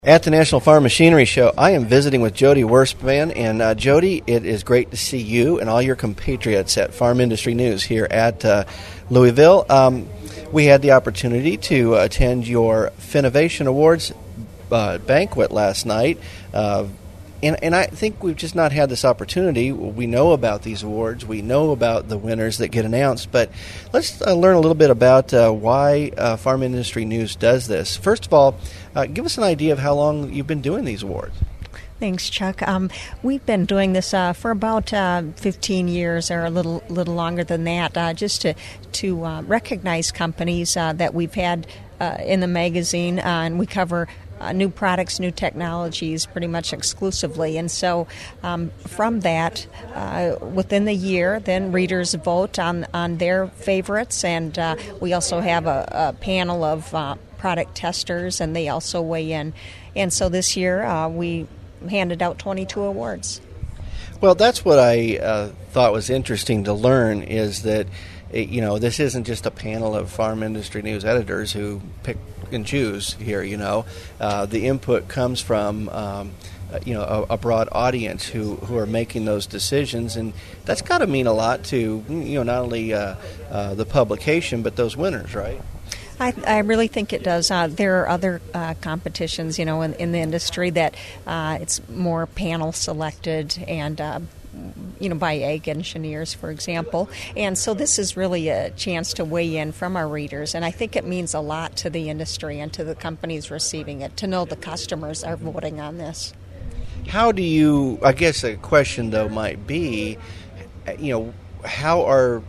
At the National Farm Machinery Show, I am visiting with Jody Wurspan. And Jody, it is great to see you and all your compatriots at Farm Industry News here at Louisville. We had the opportunity to attend your Finovation Awards banquet last night. And I think we've just not had this opportunity. We know about these awards. We know about the winners that get announced. But let's learn a little bit about why Farm Industry News does this. First of all, give us an idea of how long you've been doing these awards. Thanks, Chuck. We've been doing this for about 15 years or a little longer than that, just to recognize companies that we've had in the magazine, and we cover new products, new technologies pretty much exclusively. And so from that, within the year, then readers vote on their favorites, and we also have a panel of product testers, and they also weigh in. And so this year we handed out 22 awards. Well, that's what I thought was interesting to learn, is that this isn't just a panel of Farm Industry News editors who pick and choose here. The input comes from a broad audience who are making those decisions, and that's got to mean a lot to not only the publication but those winners, right? I really think it does. There are other competitions, in the industry that it's more panel selected and by ag engineers, for example. And so this is really a chance to weigh in from our readers, and I think it means a lot to the industry and to the companies receiving it to know the customers are voting on this. How do you, I guess a question though might be, how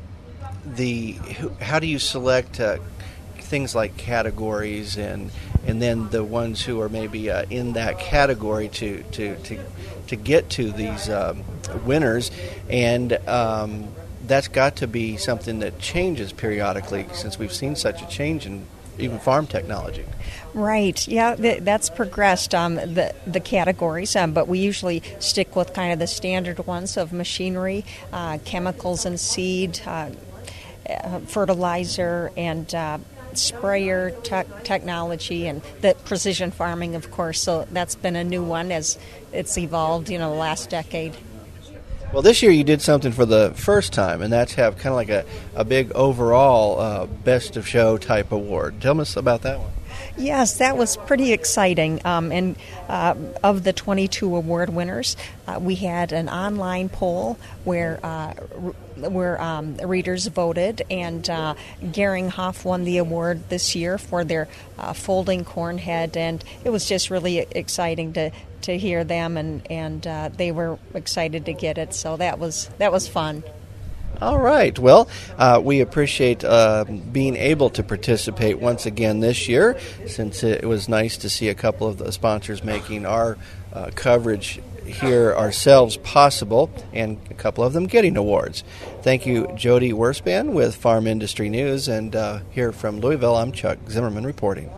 do you select things like categories and then the ones who are maybe in that category to get to these winners, and that's got to be something that changes periodically, since we've seen such a change in even farm technology. Right. Yeah, that's progressed, the categories, but we usually stick with kind of the standard ones of machinery, chemicals and seed, fertilizer, and sprayer technology, and the precision farming, of course. So that's been a new one as it's evolved, the last decade. Well, this year you did something for the first time, and that's have kind of like a big overall best of show type award. Tell us about that one. Yes, that was pretty exciting. And of the 22 award winners, we had an online poll where readers voted, and Gehringhoff won the award this year for their folding corn head, and it was just really exciting to hear them, and they were excited to get it. So that was fun. All right. Well, we appreciate being able to participate once again this year, since it was nice to see a couple of the sponsors making our coverage here ourselves possible, and a couple of them getting awards. Thank you, Jody Wurspan with Farm Industry News, and here from Louisville, I'm Chuck Zimmerman reporting.